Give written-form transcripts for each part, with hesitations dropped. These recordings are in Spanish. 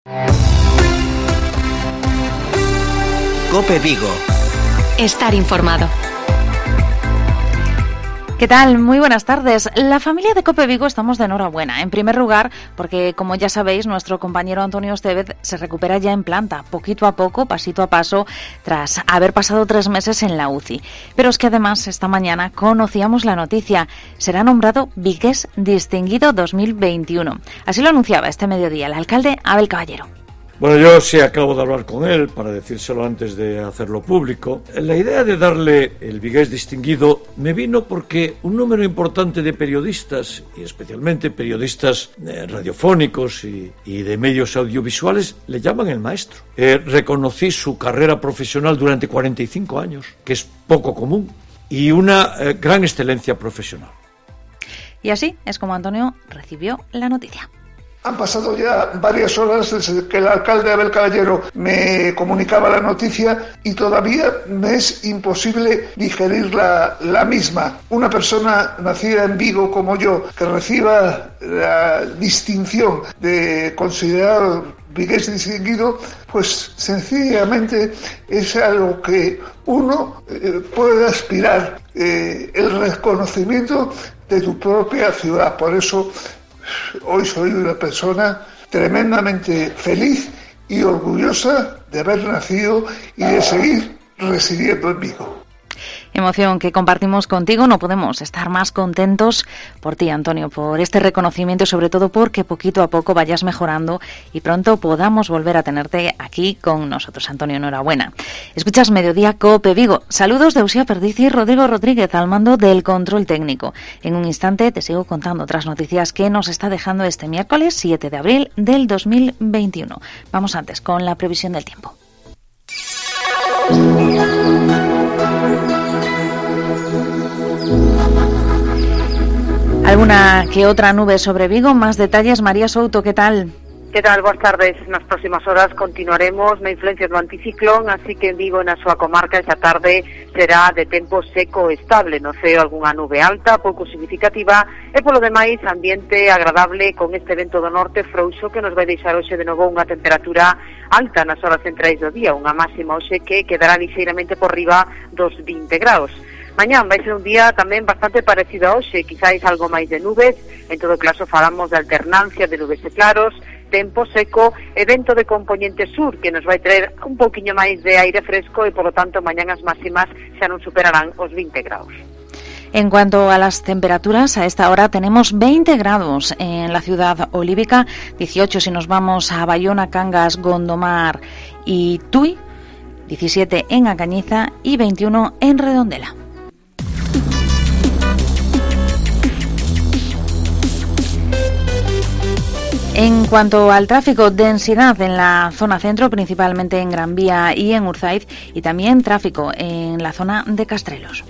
COPE Vigo. Estar informado. ¿Qué tal? Muy buenas tardes. La familia de COPE Vigo estamos de enhorabuena. En primer lugar, porque como ya sabéis, nuestro compañero Antonio Estevez se recupera ya en planta, poquito a poco, pasito a paso, tras haber pasado 3 meses en la UCI. Pero es que además, esta mañana conocíamos la noticia. Será nombrado Vigués Distinguido 2021. Así lo anunciaba este mediodía el alcalde Abel Caballero. Bueno, yo sí acabo de hablar con él para decírselo antes de hacerlo público. La idea de darle el Vigués Distinguido me vino porque un número importante de periodistas, y especialmente periodistas radiofónicos y de medios audiovisuales, le llaman el maestro. Reconocí su carrera profesional durante 45 años, que es poco común, y una gran excelencia profesional. Y así es como Antonio recibió la noticia. Han pasado ya varias horas desde que el alcalde Abel Caballero me comunicaba la noticia y todavía me es imposible digerir la misma. Una persona nacida en Vigo como yo, que reciba la distinción de considerado Vigués Distinguido, pues sencillamente es a lo que uno puede aspirar, el reconocimiento de tu propia ciudad. Por eso hoy soy una persona tremendamente feliz y orgullosa de haber nacido y de seguir residiendo en Vigo. Emoción que compartimos contigo. No podemos estar más contentos por ti, Antonio, por este reconocimiento y sobre todo porque poquito a poco vayas mejorando y pronto podamos volver a tenerte aquí con nosotros. Antonio, enhorabuena. Escuchas Mediodía COPE Vigo. Saludos de Uxía Perdiz y Rodrigo Rodríguez al mando del control técnico. En un instante te sigo contando otras noticias que nos está dejando este miércoles 7 de abril del 2021. Vamos antes con la previsión del tiempo. Alguna que otra nube sobre Vigo, más detalles, María Souto, ¿qué tal? Que tal? Boas tardes. Nas próximas horas continuaremos na influencia do anticiclón, así que en Vigo, na súa comarca, esa tarde será de tempo seco e estable. No ceo algunha nube alta, pouco significativa, e polo demais ambiente agradable con este vento do norte frouxo que nos vai deixar hoxe de novo unha temperatura alta nas horas centrais do día, unha máxima hoxe que quedará lixeiramente por riba dos 20 graus. Mañán vai ser un día tamén bastante parecido a hoxe, quizáis algo máis de nubes, en todo caso falamos de alternancia de nubes e claros, tempo seco e vento de componente sur que nos vai traer un pouquiño máis de aire fresco e, polo tanto, mañán as máximas xa non superarán os 20 graus. En cuanto a las temperaturas, a esta hora tenemos 20 grados en la ciudad olívica, 18 si nos vamos a Bayona, Cangas, Gondomar y Tui, 17 en Acañiza y 21 en Redondela. En cuanto al tráfico, densidad en la zona centro, principalmente en Gran Vía y en Urzaiz, y también tráfico en la zona de Castrelos.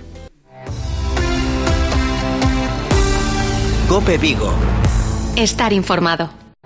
COPE Vigo. Estar informado.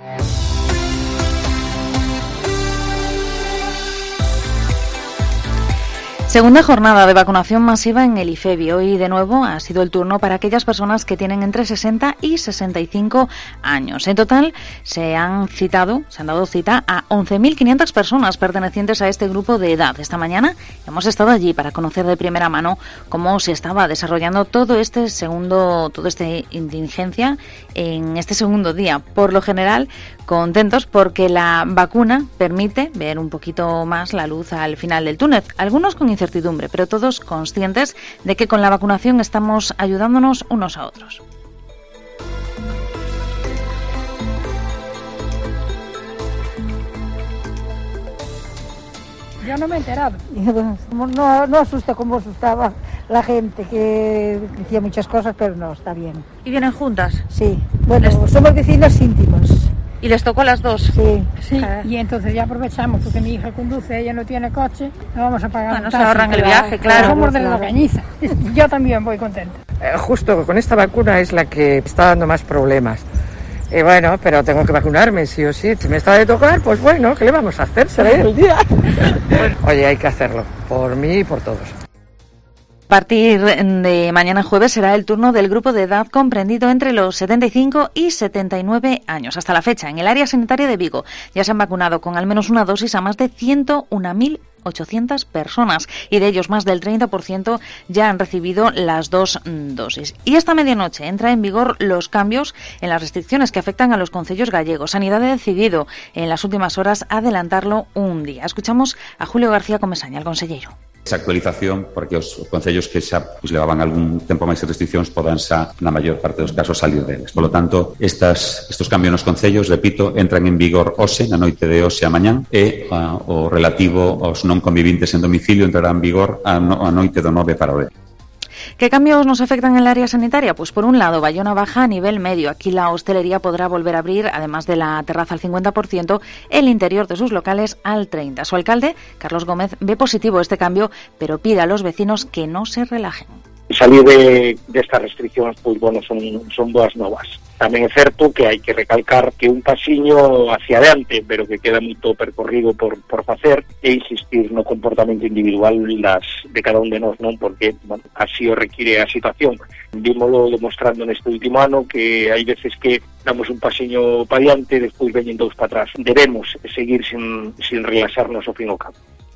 Segunda jornada de vacunación masiva en el IFEBI. Hoy de nuevo ha sido el turno para aquellas personas que tienen entre 60 y 65 años. En total se han dado cita a 11.500 personas pertenecientes a este grupo de edad. Esta mañana hemos estado allí para conocer de primera mano cómo se estaba desarrollando toda esta indigencia en este segundo día. Por lo general, contentos porque la vacuna permite ver un poquito más la luz al final del túnel. Algunos con incertidumbre, pero todos conscientes de que con la vacunación estamos ayudándonos unos a otros. Yo no me he enterado. No asusta como asustaba la gente, que decía muchas cosas, pero no, está bien. ¿Y vienen juntas? Sí. Bueno, somos vecinos íntimos. ¿Y les tocó a las dos? Sí. Y entonces ya aprovechamos, porque mi hija conduce, ella no tiene coche, no vamos a pagar. Bueno, se ahorran el viaje, claro. Somos de la Cañiza. Yo también voy contenta. Justo con esta vacuna es la que está dando más problemas. Bueno, pero tengo que vacunarme, sí o sí. Si me está de tocar, pues bueno, ¿qué le vamos a hacer? Será el día. Oye, hay que hacerlo, por mí y por todos. A partir de mañana jueves será el turno del grupo de edad comprendido entre los 75 y 79 años. Hasta la fecha, en el área sanitaria de Vigo ya se han vacunado con al menos una dosis a más de 101.800 personas y de ellos más del 30% ya han recibido las 2 dosis. Y esta medianoche entra en vigor los cambios en las restricciones que afectan a los concellos gallegos. Sanidad ha decidido en las últimas horas adelantarlo un día. Escuchamos a Julio García Comesaña, el consellero. Esa actualización porque os concellos que xa levaban algún tempo máis de restriccións podan xa, na maior parte dos casos, salir deles. Por lo tanto, estos cambios nos concellos, repito, entran en vigor hoxe, na noite de hoxe a mañán, e o relativo aos non convivintes en domicilio entrará en vigor a noite do 9 para o 10. ¿Qué cambios nos afectan en el área sanitaria? Pues por un lado, Bayona baja a nivel medio. Aquí la hostelería podrá volver a abrir, además de la terraza al 50%, el interior de sus locales al 30%. Su alcalde, Carlos Gómez, ve positivo este cambio, pero pide a los vecinos que no se relajen. Salir destas restriccións, pois, bueno, son boas novas. Tamén é certo que hai que recalcar que un pasiño hacia adiante, pero que queda moito percorrido por facer, e insistir no comportamento individual de cada un de nós, non? Porque, bueno, así o require a situación. Vímolo demostrando neste último ano que hai veces que damos un pasiño para adiante e despois veñen dous para atrás. Debemos seguir sin relaxarnos ao fin ao cabo.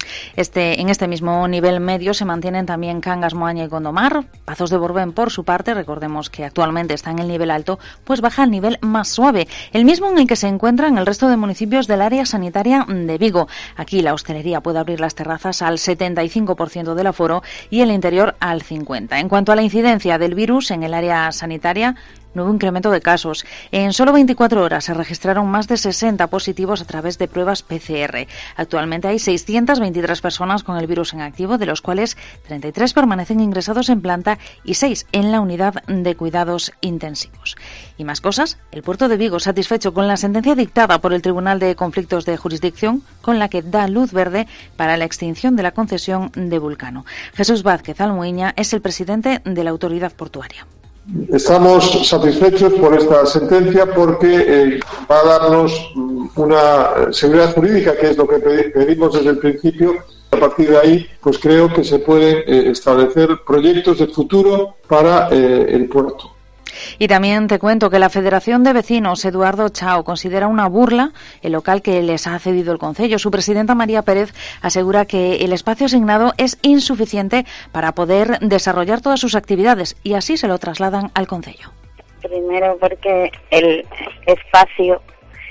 En este mismo nivel medio se mantienen también Cangas, Moaña y Gondomar. Pazos de Borbén, por su parte, recordemos que actualmente está en el nivel alto, pues baja al nivel más suave, el mismo en el que se encuentran el resto de municipios del área sanitaria de Vigo. Aquí la hostelería puede abrir las terrazas al 75% del aforo y el interior al 50%. En cuanto a la incidencia del virus en el área sanitaria, nuevo incremento de casos. En solo 24 horas se registraron más de 60 positivos a través de pruebas PCR. Actualmente hay 623 personas con el virus en activo, de los cuales 33 permanecen ingresados en planta y 6 en la unidad de cuidados intensivos. Y más cosas, el puerto de Vigo, satisfecho con la sentencia dictada por el Tribunal de Conflictos de Jurisdicción, con la que da luz verde para la extinción de la concesión de Vulcano. Jesús Vázquez Almuiña es el presidente de la autoridad portuaria. Estamos satisfechos por esta sentencia porque va a darnos una seguridad jurídica, que es lo que pedimos desde el principio. A partir de ahí, pues creo que se pueden establecer proyectos de futuro para el puerto. Y también te cuento que la Federación de Vecinos Eduardo Chao considera una burla el local que les ha cedido el concello. Su presidenta María Pérez asegura que el espacio asignado es insuficiente para poder desarrollar todas sus actividades y así se lo trasladan al concello. Primero porque el espacio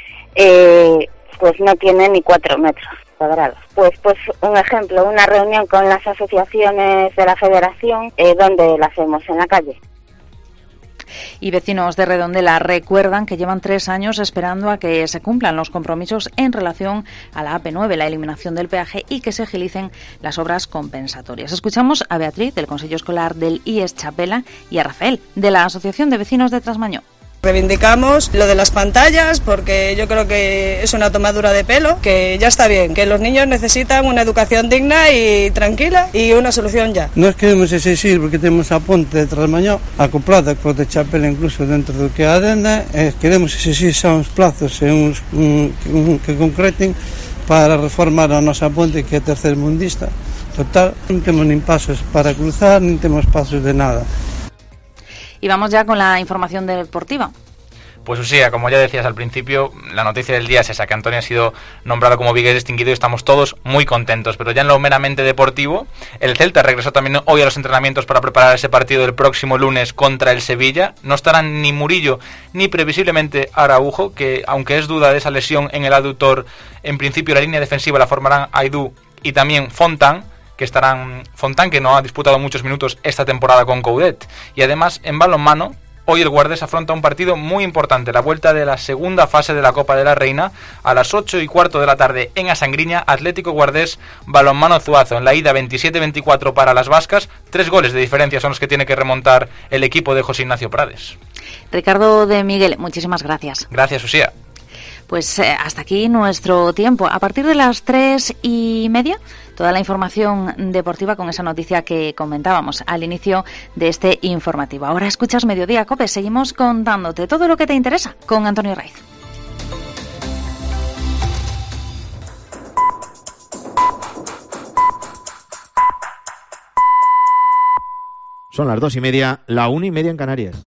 pues no tiene ni 4 metros cuadrados. Pues un ejemplo, una reunión con las asociaciones de la Federación donde la hacemos en la calle. Y vecinos de Redondela recuerdan que llevan 3 años esperando a que se cumplan los compromisos en relación a la AP9, la eliminación del peaje, y que se agilicen las obras compensatorias. Escuchamos a Beatriz, del Consejo Escolar del IES Chapela, y a Rafael, de la Asociación de Vecinos de Trasmañó. Reivindicamos lo de las pantallas porque yo creo que es una tomadura de pelo, que ya está bien, que los niños necesitan una educación digna y tranquila y una solución ya. Nós queremos exigir, porque temos a ponte de Trasmañó acoplada co de Chapela incluso dentro do que é a adenda, queremos exigir xa uns plazos e uns que concreten para reformar a nosa ponte, que é tercermundista. Total, non temos nin pasos para cruzar, nin temos pasos de nada. Y vamos ya con la información deportiva. Pues Usía, como ya decías al principio, la noticia del día es esa, que Antonio ha sido nombrado como vigués distinguido y estamos todos muy contentos. Pero ya en lo meramente deportivo, el Celta regresó también hoy a los entrenamientos para preparar ese partido del próximo lunes contra el Sevilla. No estarán ni Murillo ni previsiblemente Araujo, que aunque es duda de esa lesión en el aductor, en principio la línea defensiva la formarán Aidú y también Fontán, que no ha disputado muchos minutos esta temporada con Coudet. Y además, en balonmano, hoy el Guardés afronta un partido muy importante, la vuelta de la segunda fase de la Copa de la Reina, a las 8:15 de la tarde en Asangriña, Atlético Guardés, Balonmano Zuazo. En la ida 27-24 para las vascas, 3 goles de diferencia son los que tiene que remontar el equipo de José Ignacio Prades. Ricardo de Miguel, muchísimas gracias. Gracias, Usía. Pues hasta aquí nuestro tiempo. A partir de las 3:30, toda la información deportiva con esa noticia que comentábamos al inicio de este informativo. Ahora escuchas Mediodía COPE. Seguimos contándote todo lo que te interesa con Antonio Raiz. Son las 2:30, la 1:30 en Canarias.